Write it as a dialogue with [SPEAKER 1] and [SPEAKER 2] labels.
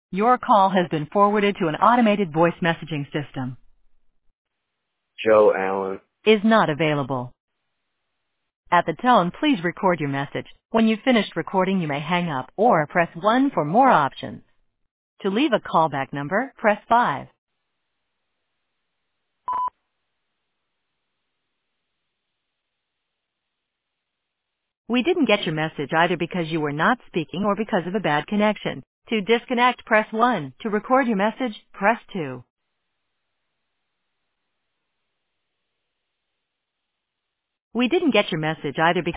[SPEAKER 1] Your call has been forwarded to an automated voice messaging system.
[SPEAKER 2] Joe Allen.
[SPEAKER 1] Is not available. At the tone, please record your message. When you've finished recording, you may hang up or press 1 for more options. To leave a callback number, press 5. We didn't get your message either because you were not speaking or because of a bad connection. To disconnect, press 1. To record your message, press 2. We didn't get your message either because